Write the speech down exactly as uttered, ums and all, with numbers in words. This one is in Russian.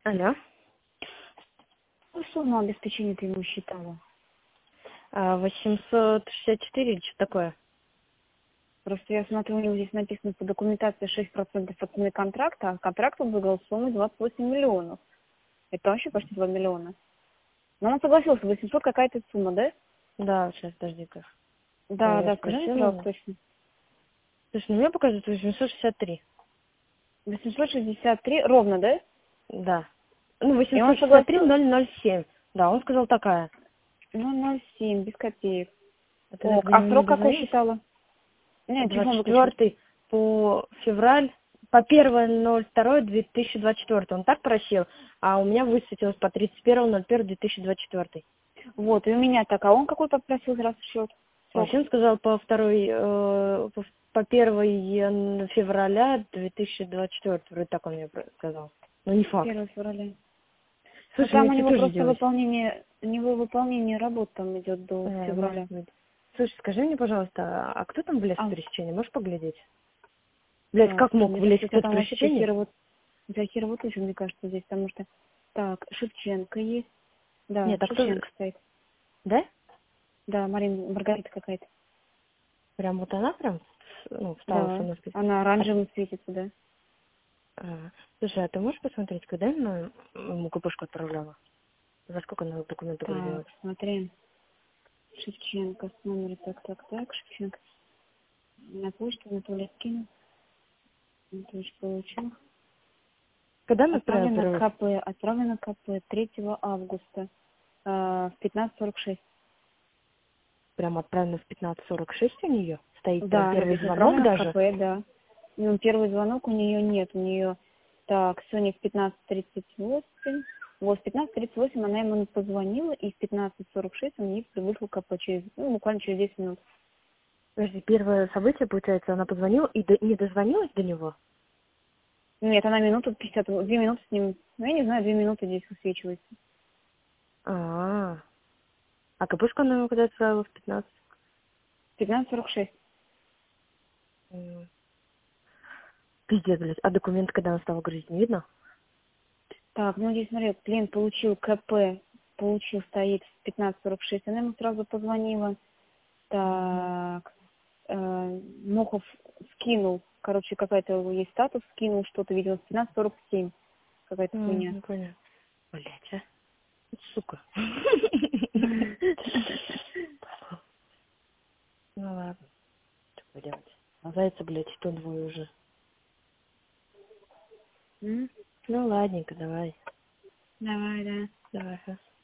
Алло. Ну, сумма обеспечения ты ему считала? А, восемьсот шестьдесят четыре или что такое? Просто я смотрю, у него здесь написано по документации шесть процентов от цены контракта, а контракт он выиграл суммой двадцать восемь миллионов. Это вообще почти два миллиона. Но он согласился, восемьсот какая-то сумма, да? Да, сейчас, подожди-ка. Да, Да, я да, скажи мне, спросила. пожалуйста, точно. Слушай, ну мне показывает восемьсот шестьдесят три. восемьсот шестьдесят три ровно, да? Да. Ну, И он восемьсот шестьдесят три согласился. ноль ноль семь. Да, он сказал такая. Ну, ноль семь, без копеек. А ты так Ок, до а него не срок какой дозвонились? считала? Нет, двадцать телефон выключен. четвёртый по февраль, по первое ноль второе две тысячи двадцать четвёртый. Он так просил, а у меня высветилось по тридцать первое ноль первое две тысячи двадцать четвёртый. Вот, и у меня так, а он какой попросил раз счет? А Срок? вообще он сказал по второй, э, по, по первое февраля две тысячи двадцать четвёртый. Вроде так он мне про- сказал. Но не факт. первого февраля. Ну Слушай, там мне у все него тоже просто делать. выполнение, у него выполнение работ там идет до А, может февраля. быть. Слушай, скажи мне, пожалуйста, а кто там влез в А, пересечение? Можешь поглядеть? Блять, так, как слушай, мог мне влезть кажется, у в тебя тот там вообще пересечение? Захирова, Захирова точно, мне кажется, здесь, потому что, так, Шевченко есть, да, Нет, а кто... Шевченко стоит, Да? да, Марина, Маргарита какая-то, Прям вот она прям, с- ну, встала со да, мной в пер- она А, оранжевым светится, да. а, слушай, а ты можешь посмотреть, когда она ему купышку отправляла? За сколько надо документы были Так, делать? смотри, Шевченко с номера, так, так, так, Шевченко, на почту, Анатолий скинул, Анатолий получил. Когда она отправила Отправлено первый раз? КП, отправлено КП третьего августа э, в пятнадцать сорок шесть. Прям отправлено в пятнадцать сорок шесть у нее? Стоит прям Да, первый написано звонок отправлено в даже? КП, да. Ну, первый звонок у нее нет, у нее так, сегодня в пятнадцать тридцать восемь. Вот в пятнадцать тридцать восемь она ему позвонила, и в пятнадцать сорок шесть он ей вышел КП через, ну, буквально через десять минут. Подожди, первое событие, получается, она позвонила и до- не дозвонилась до него? Нет, она минуту пятьдесят, две минуты с ним, ну, я не знаю, две минуты здесь высвечивается. А, а капушку она ему когда отправила в пятнадцать? пятнадцать сорок шесть. М, Пиздец, блядь. А документы, когда она стала грузить, не видно? Так, ну здесь, смотри, клиент получил КП, получил, стоит в пятнадцать сорок шесть, она ему сразу позвонила. Мгм. Так, э, Мохов скинул, короче, какая-то есть статус, скинул что-то, видимо, в пятнадцать сорок семь, какая-то М, хуйня. Ну, понятно. Блядь, а? Сука. Ну ладно, что поделать. А зайца, блядь, то двое уже. М? Ну ладненько, давай. Давай, да. Давай, ага.